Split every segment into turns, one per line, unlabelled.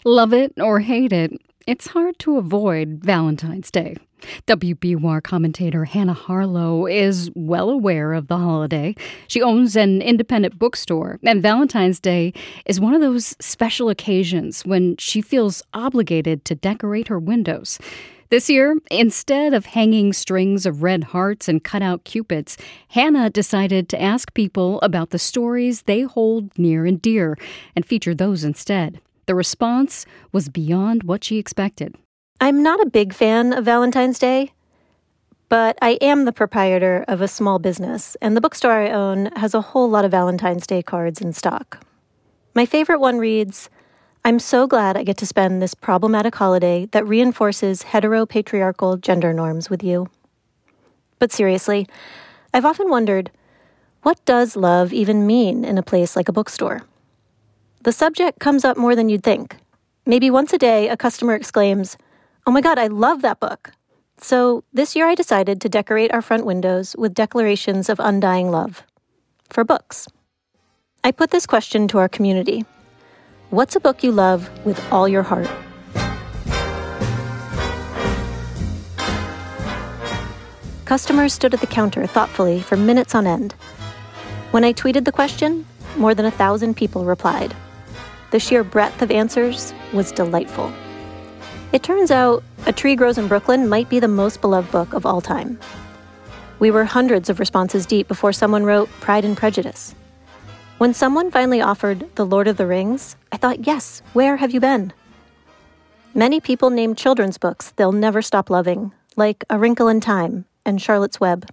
Love it or hate it, it's hard to avoid Valentine's Day. WBUR commentator Hannah Harlow is well aware of the holiday. She owns an independent bookstore, and Valentine's Day is one of those special occasions when she feels obligated to decorate her windows. This year, instead of hanging strings of red hearts and cut-out cupids, Hannah decided to ask people about the stories they hold near and dear and feature those instead. The response was beyond what she expected.
I'm not a big fan of Valentine's Day, but I am the proprietor of a small business, and the bookstore I own has a whole lot of Valentine's Day cards in stock. My favorite one reads, "I'm so glad I get to spend this problematic holiday that reinforces heteropatriarchal gender norms with you." But seriously, I've often wondered, what does love even mean in a place like a bookstore? The subject comes up more than you'd think. Maybe once a day, a customer exclaims, "Oh my God, I love that book." So this year I decided to decorate our front windows with declarations of undying love for books. I put this question to our community. What's a book you love with all your heart? Customers stood at the counter thoughtfully for minutes on end. When I tweeted the question, more than 1,000 people replied. The sheer breadth of answers was delightful. It turns out A Tree Grows in Brooklyn might be the most beloved book of all time. We were hundreds of responses deep before someone wrote Pride and Prejudice. When someone finally offered The Lord of the Rings, I thought, yes, where have you been? Many people named children's books they'll never stop loving, like A Wrinkle in Time and Charlotte's Web.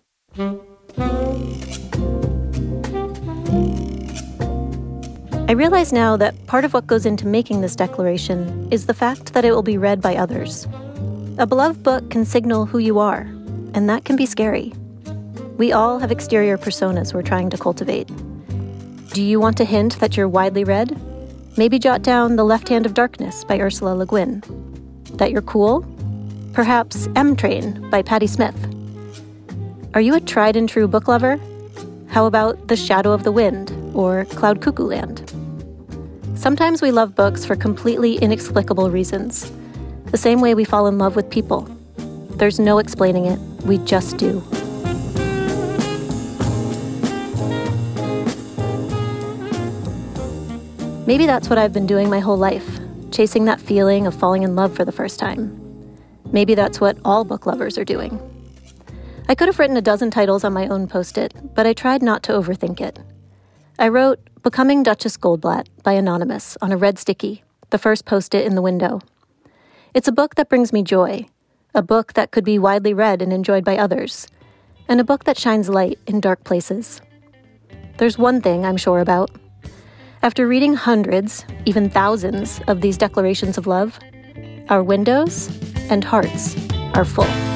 I realize now that part of what goes into making this declaration is the fact that it will be read by others. A beloved book can signal who you are, and that can be scary. We all have exterior personas we're trying to cultivate. Do you want to hint that you're widely read? Maybe jot down The Left Hand of Darkness by Ursula Le Guin. That you're cool? Perhaps M Train by Patti Smith. Are you a tried and true book lover? How about The Shadow of the Wind or Cloud Cuckoo Land? Sometimes we love books for completely inexplicable reasons, the same way we fall in love with people. There's no explaining it, we just do. Maybe that's what I've been doing my whole life, chasing that feeling of falling in love for the first time. Maybe that's what all book lovers are doing. I could have written a dozen titles on my own Post-it, but I tried not to overthink it. I wrote Becoming Duchess Goldblatt by Anonymous on a red sticky, the first Post-it in the window. It's a book that brings me joy, a book that could be widely read and enjoyed by others, and a book that shines light in dark places. There's one thing I'm sure about. After reading hundreds, even thousands, of these declarations of love, our windows and hearts are full.